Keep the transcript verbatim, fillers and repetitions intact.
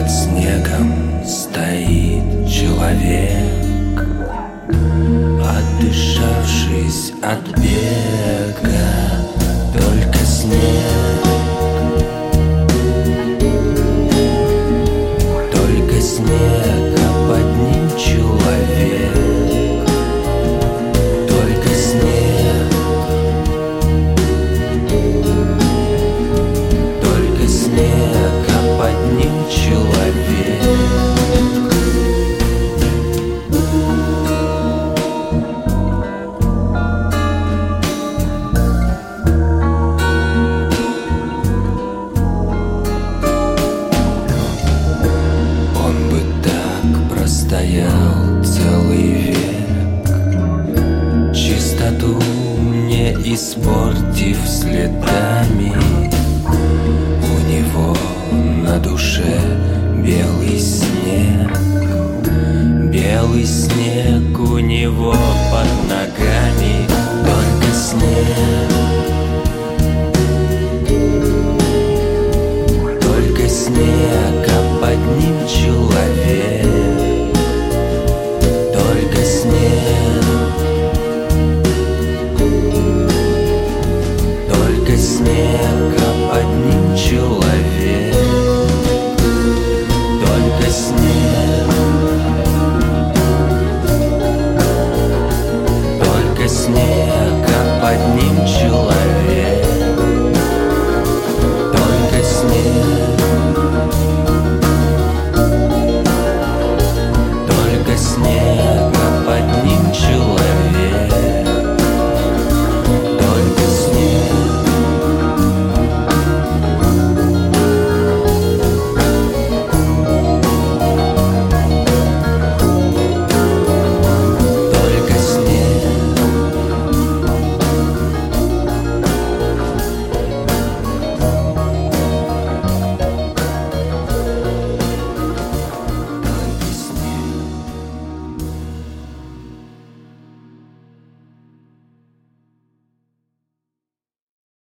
снегом стоит человек, отдышавшись от бега. Только снег, только снег, а под ним человек. Только снег, только снег, а под ним человек. Стоял целый век, чистоту не испортив следами. У него на душе белый снег, белый снег у него